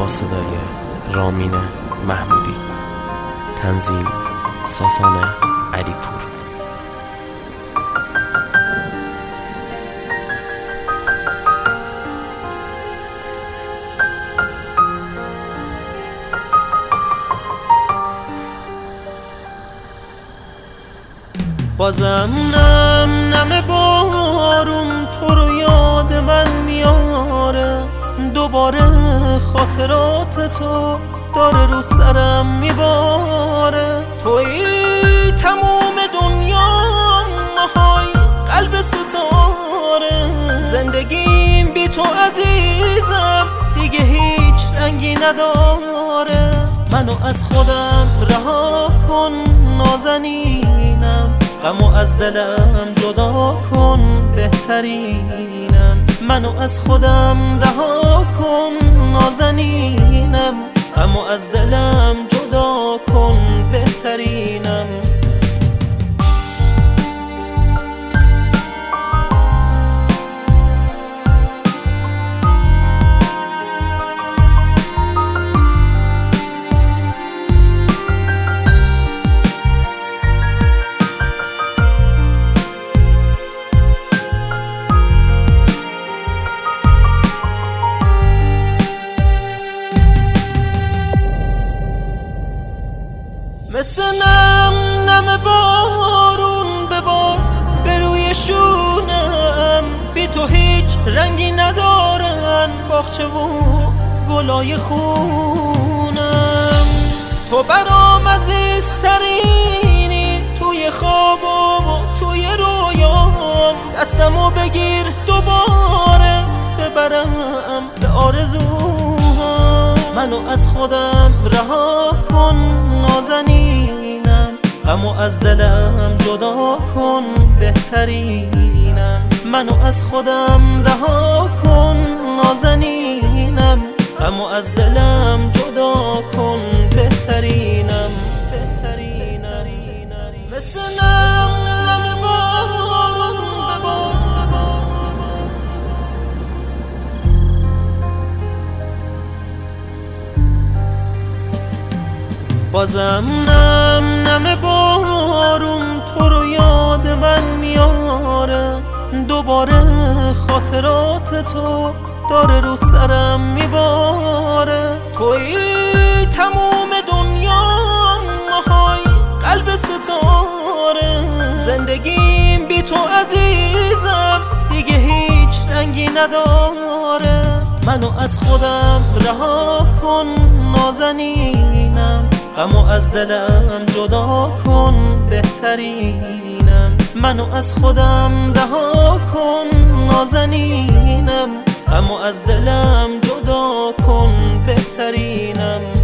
صدای رامین محمودی، تنظیم ساسان علیپور. بازم نم بارون تو رو یاد من میاره، دوباره خاطرات تو داره رو سرم میباره. توی تموم دنیا های قلب ستاره، زندگیم بی تو عزیزم دیگه هیچ رنگی نداره. منو از خودم رها کن نازنینم، غمو از دلم جدا کن بهترینم. منو از خودم رها کن نازنینم، غمو از دلم جدا کن بهترینم. مثل نم بارون ببار به روی شونم، بی تو هیچ رنگی ندارن باغچه و گلای خونم. تو برام عزیزترینی توی خواب و توی رویام، دستمو بگیر دوباره ببرم به آرزوهام. منو از خودم رها کن نازنینم، غمو از دلم جدا کن بهترینم. منو از خودم رها کن نازنینم، غمو از دلم جدا کن بهترینم. مثل نم بارون ببار، بازم نم بارون تو رو یاد من میاره، دوباره خاطرات تو داره رو سرم میباره. توی تموم دنیا های قلب ستاره، زندگیم بی تو عزیزم دیگه هیچ رنگی نداره. منو از خودم رها کن نازنینم، غمو از دلم جدا کن بهترینم. منو از خودم رها کن نازنینم، غمو از دلم جدا کن بهترینم.